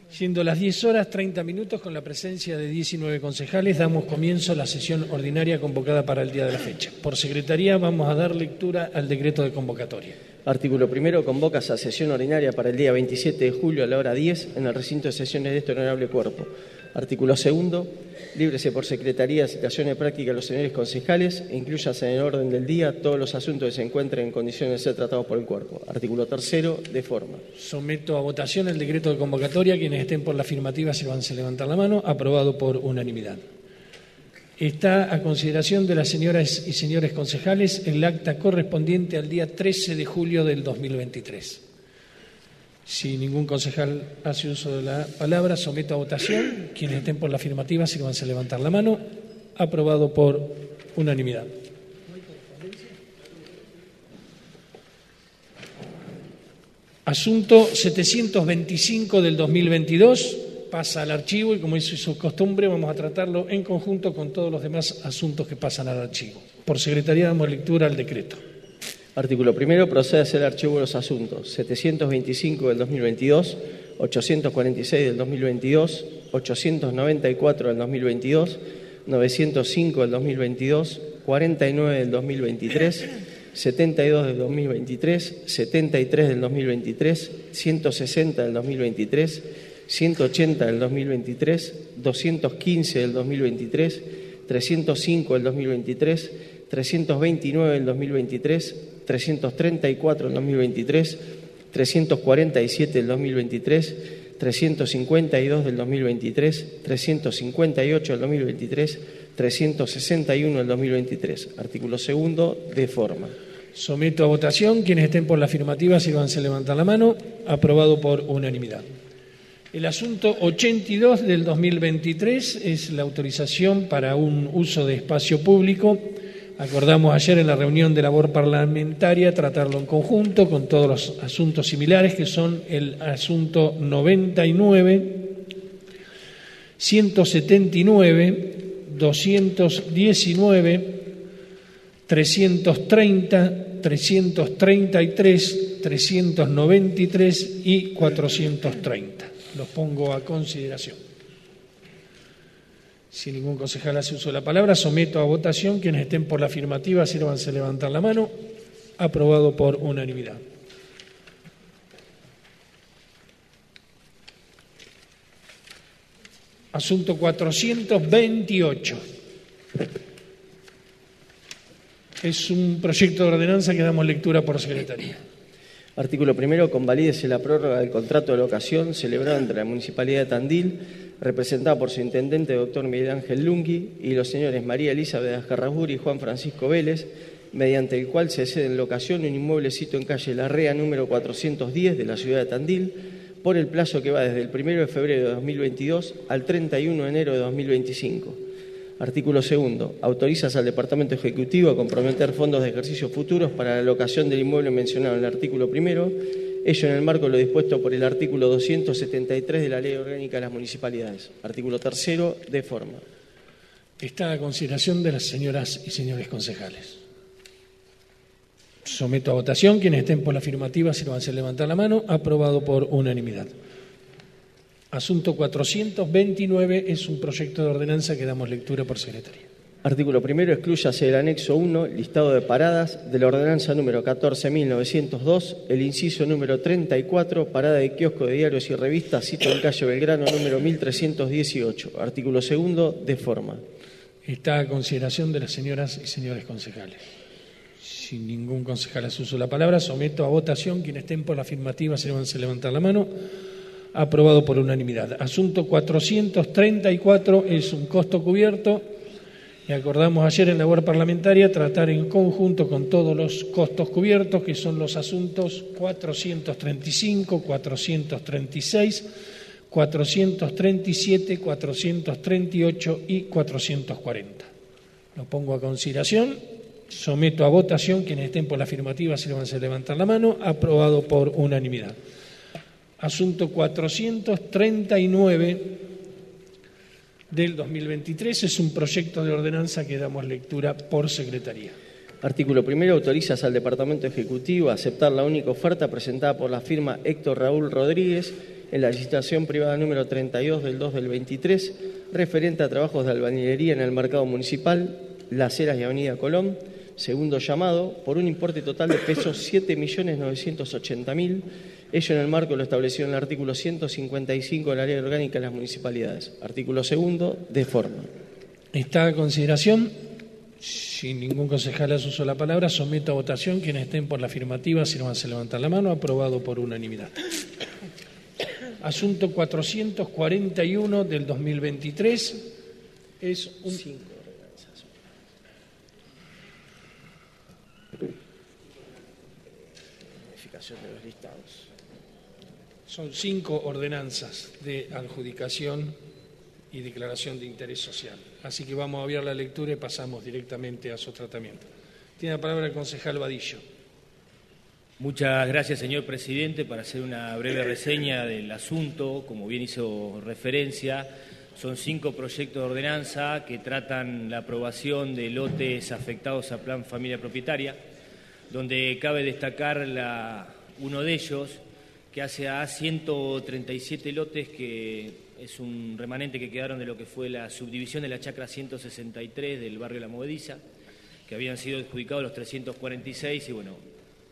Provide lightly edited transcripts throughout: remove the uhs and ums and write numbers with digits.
Siendo las 10 horas 30 minutos, con la presencia de 19 concejales, damos comienzo a la sesión ordinaria convocada para el día de la fecha. Por secretaría vamos a dar lectura al decreto de convocatoria. Artículo primero. Convocas a sesión ordinaria para el día 27 de julio a la hora 10 en el recinto de sesiones de este honorable cuerpo. Artículo segundo. Líbrese por secretaría de citaciones prácticas a los señores concejales e incluyase en el orden del día todos los asuntos que se encuentren en condiciones de ser tratados por el cuerpo. Artículo tercero. De forma. Someto a votación el decreto de convocatoria. Quienes estén por la afirmativa se van a levantar la mano. Aprobado por unanimidad. Está a consideración de las señoras y señores concejales el acta correspondiente al día 13 de julio del 2023. Si ningún concejal hace uso de la palabra, someto a votación. Quienes estén por la afirmativa se van a levantar la mano. Aprobado por unanimidad. Asunto 725 del 2022 pasa al archivo y, como es su costumbre, vamos a tratarlo en conjunto con todos los demás asuntos que pasan al archivo. Por secretaría damos lectura al decreto. Artículo primero. Procede a hacer el archivo de los asuntos 725 del 2022, 846 del 2022, 894 del 2022, 905 del 2022, 49 del 2023, 72 del 2023, 73 del 2023, 160 del 2023, 180 del 2023, 215 del 2023, 305 del 2023, 329 del 2023, 334 del 2023, 347 del 2023, 352 del 2023, 358 del 2023, 361 del 2023. Artículo segundo. De forma. Someto a votación. Quienes estén por la afirmativa, sírvanse levantar la mano. Aprobado por unanimidad. El asunto 82 del 2023 es la autorización para un uso de espacio público. Acordamos ayer en la reunión de labor parlamentaria tratarlo en conjunto con todos los asuntos similares, que son el asunto 99, 179, 219, 330, 333, 393 y 430. Los pongo a consideración. Si ningún concejal hace uso de la palabra, someto a votación. Quienes estén por la afirmativa, sírvanse levantar la mano. Aprobado por unanimidad. Asunto 428. Es un proyecto de ordenanza que damos lectura por secretaría. Artículo primero. Convalídese la prórroga del contrato de locación celebrado entre la Municipalidad de Tandil, representada por su intendente, doctor Miguel Ángel Lungui, y los señores María Elizabeth Azcarraburi y Juan Francisco Vélez, mediante el cual se cede en locación un inmueblecito en calle Larrea número 410 de la ciudad de Tandil, por el plazo que va desde el 1 de febrero de 2022 al 31 de enero de 2025. Artículo segundo. Autorizas al Departamento Ejecutivo a comprometer fondos de ejercicios futuros para la locación del inmueble mencionado en el artículo primero, ello en el marco de lo dispuesto por el artículo 273 de la Ley Orgánica de las Municipalidades. Artículo tercero. De forma. Está a consideración de las señoras y señores concejales. Someto a votación. Quienes estén por la afirmativa, se lo van a levantar la mano. Aprobado por unanimidad. Asunto 429 es un proyecto de ordenanza que damos lectura por secretaría. Artículo primero. Exclúyase del anexo 1, listado de paradas, de la ordenanza número 14.902, el inciso número 34, parada de kiosco de diarios y revistas, sitio en calle Belgrano número 1318. Artículo segundo. De forma. Está a consideración de las señoras y señores concejales. Si ningún concejal hace uso de la palabra, someto a votación. Quienes estén por la afirmativa, se van a levantar la mano. Aprobado por unanimidad. Asunto 434 es un costo cubierto. Y acordamos ayer en la labor parlamentaria tratar en conjunto con todos los costos cubiertos, que son los asuntos 435, 436, 437, 438 y 440. Lo pongo a consideración. Someto a votación. Quienes estén por la afirmativa se van a levantar la mano. Aprobado por unanimidad. Asunto 439 del 2023 es un proyecto de ordenanza que damos lectura por secretaría. Artículo primero. Autorizas al Departamento Ejecutivo a aceptar la única oferta presentada por la firma Héctor Raúl Rodríguez en la licitación privada número 32 del 2 del 23, referente a trabajos de albañilería en el mercado municipal, Las Heras y Avenida Colón, segundo llamado, por un importe total de pesos 7.980.000, ello en el marco de lo establecido en el artículo 155 de la Ley Orgánica de las Municipalidades. Artículo segundo, de forma. Está a consideración, si ningún concejal hace uso de la palabra, someto a votación. Quienes estén por la afirmativa, si no van a levantar la mano. Aprobado por unanimidad. Asunto 441 del 2023 es un... De los listados. Son 5 ordenanzas de adjudicación y declaración de interés social. Así que vamos a abrir la lectura y pasamos directamente a su tratamiento. Tiene la palabra el concejal Vadillo. Muchas gracias, señor presidente. Para hacer una breve reseña del asunto, como bien hizo referencia, son 5 proyectos de ordenanza que tratan la aprobación de lotes afectados a Plan Familia Propietaria, donde cabe destacar uno de ellos, que hace a 137 lotes, que es un remanente que quedaron de lo que fue la subdivisión de la chacra 163 del barrio La Movediza, que habían sido adjudicados los 346 y bueno,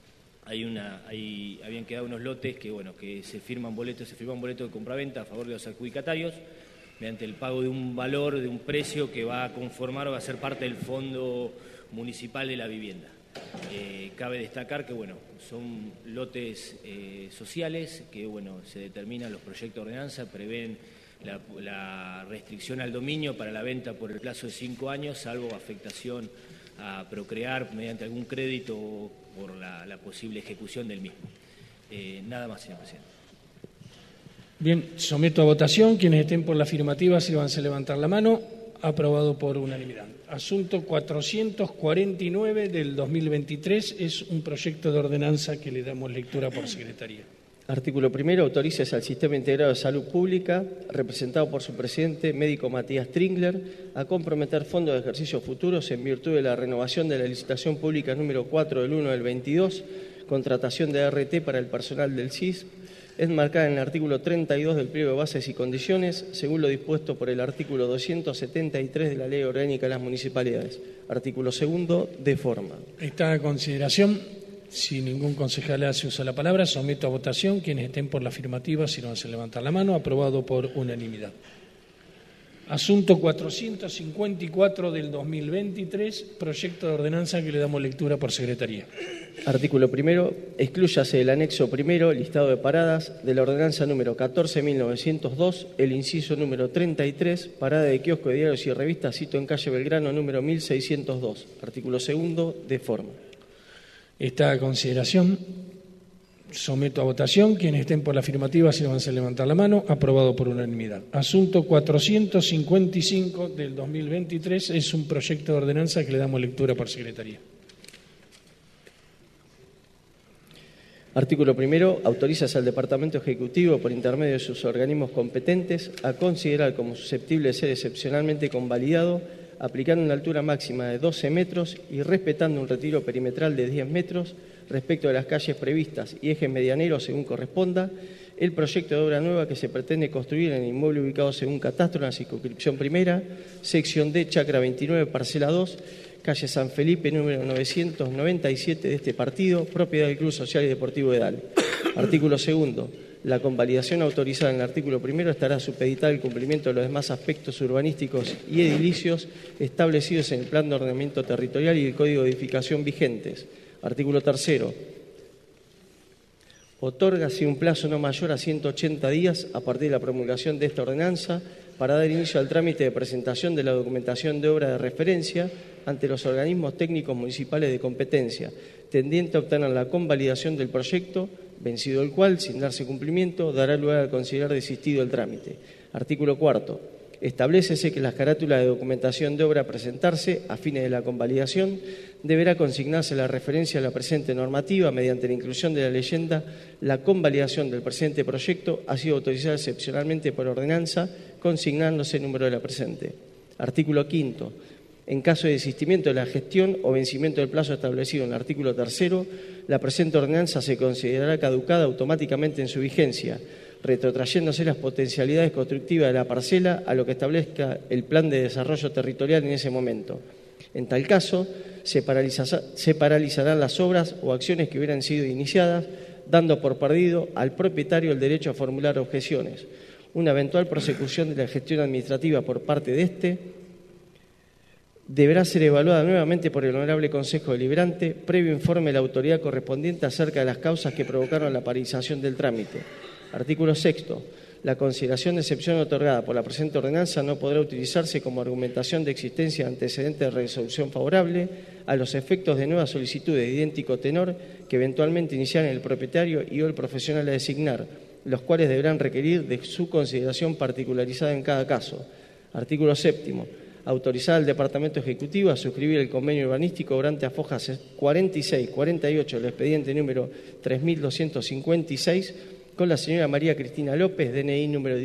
habían quedado unos lotes que se firman boletos de compraventa a favor de los adjudicatarios mediante el pago de un valor, de un precio que va a conformar o va a ser parte del Fondo Municipal de la Vivienda. Cabe destacar que son lotes sociales que se determinan los proyectos de ordenanza, prevén la restricción al dominio para la venta por el plazo de 5 años, salvo afectación a procrear mediante algún crédito o por la posible ejecución del mismo. Nada más, señor presidente. Bien, someto a votación. Quienes estén por la afirmativa, si van a levantar la mano. Aprobado por unanimidad. Asunto 449 del 2023 es un proyecto de ordenanza que le damos lectura por secretaría. Artículo primero. Autorícese al Sistema Integrado de Salud Pública, representado por su presidente, médico Matías Tringler, a comprometer fondos de ejercicios futuros en virtud de la renovación de la licitación pública número 4 del 1 del 22, contratación de ART para el personal del CIS, enmarcada en el artículo 32 del pliego de bases y condiciones, según lo dispuesto por el artículo 273 de la Ley Orgánica de las Municipalidades. Artículo segundo, de forma. Está a consideración. Si ningún concejal hace uso de la palabra, someto a votación. Quienes estén por la afirmativa, si no van a levantar la mano. Aprobado por unanimidad. Asunto 454 del 2023, proyecto de ordenanza que le damos lectura por secretaría. Artículo primero. Exclúyase el anexo primero, listado de paradas, de la ordenanza número 14.902, el inciso número 33, parada de kiosco de diarios y revistas, sito en calle Belgrano, número 1602. Artículo segundo, de forma. Está a consideración. Someto a votación. Quienes estén por la afirmativa, si no van a levantar la mano. Aprobado por unanimidad. Asunto 455 del 2023 es un proyecto de ordenanza que le damos lectura por secretaría. Artículo primero. Autorízase al Departamento Ejecutivo, por intermedio de sus organismos competentes, a considerar como susceptible de ser excepcionalmente convalidado, aplicando una altura máxima de 12 metros y respetando un retiro perimetral de 10 metros respecto de las calles previstas y ejes medianeros según corresponda, el proyecto de obra nueva que se pretende construir en el inmueble ubicado según catastro en la circunscripción primera, sección D, chacra 29, parcela 2, calle San Felipe, número 997 de este partido, propiedad del Club Social y Deportivo Edal. Artículo segundo. La convalidación autorizada en el artículo primero estará supeditada al cumplimiento de los demás aspectos urbanísticos y edilicios establecidos en el Plan de Ordenamiento Territorial y el Código de Edificación vigentes. Artículo tercero. Otórgase un plazo no mayor a 180 días a partir de la promulgación de esta ordenanza para dar inicio al trámite de presentación de la documentación de obra de referencia ante los organismos técnicos municipales de competencia, tendiente a obtener la convalidación del proyecto, vencido el cual, sin darse cumplimiento, dará lugar a considerar desistido el trámite. Artículo cuarto. Establécese que las carátulas de documentación de obra a presentarse a fines de la convalidación deberá consignarse la referencia a la presente normativa mediante la inclusión de la leyenda la convalidación del presente proyecto ha sido autorizada excepcionalmente por ordenanza, consignándose el número de la presente. Artículo quinto. En caso de desistimiento de la gestión o vencimiento del plazo establecido en el artículo tercero, la presente ordenanza se considerará caducada automáticamente en su vigencia. retrotrayéndose las potencialidades constructivas de la parcela a lo que establezca el plan de desarrollo territorial en ese momento. En tal caso, se paralizarán las obras o acciones que hubieran sido iniciadas, dando por perdido al propietario el derecho a formular objeciones. Una eventual prosecución de la gestión administrativa por parte de éste deberá ser evaluada nuevamente por el Honorable Consejo Deliberante, previo informe de la autoridad correspondiente acerca de las causas que provocaron la paralización del trámite. Artículo 6. La consideración de excepción otorgada por la presente ordenanza no podrá utilizarse como argumentación de existencia de antecedentes de resolución favorable a los efectos de nuevas solicitudes de idéntico tenor que eventualmente iniciaren el propietario y o el profesional a designar, los cuales deberán requerir de su consideración particularizada en cada caso. Artículo 7. Autorizar al Departamento Ejecutivo a suscribir el convenio urbanístico durante a fojas 46, 48 del expediente número 3256 con la señora María Cristina López, DNI número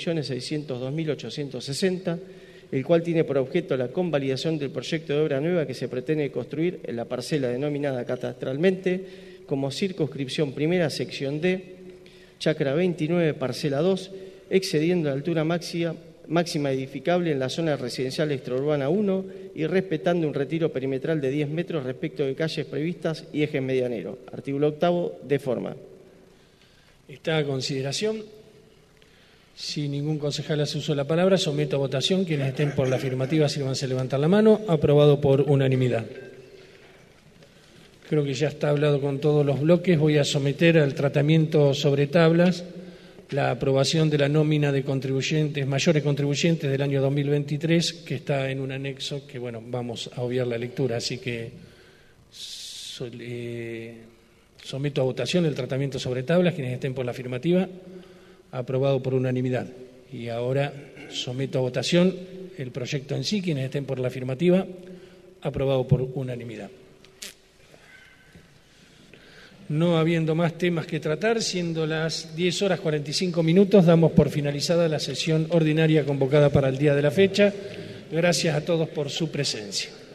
18.602.860, el cual tiene por objeto la convalidación del proyecto de obra nueva que se pretende construir en la parcela denominada catastralmente como circunscripción primera, sección D, chacra 29, parcela 2, excediendo la altura máxima edificable en la zona residencial extraurbana 1 y respetando un retiro perimetral de 10 metros respecto de calles previstas y ejes medianero. Artículo 8, de forma. Está a consideración. Si ningún concejal hace uso de la palabra, someto a votación. Quienes estén por la afirmativa, sírvanse a levantar la mano. Aprobado por unanimidad. Creo que ya está hablado con todos los bloques. Voy a someter al tratamiento sobre tablas la aprobación de la nómina de contribuyentes, mayores contribuyentes del año 2023, que está en un anexo que, bueno, vamos a obviar la lectura, así que someto a votación el tratamiento sobre tablas. Quienes estén por la afirmativa, aprobado por unanimidad. Y ahora someto a votación el proyecto en sí. Quienes estén por la afirmativa, aprobado por unanimidad. No habiendo más temas que tratar, siendo las 10:45, damos por finalizada la sesión ordinaria convocada para el día de la fecha. Gracias a todos por su presencia.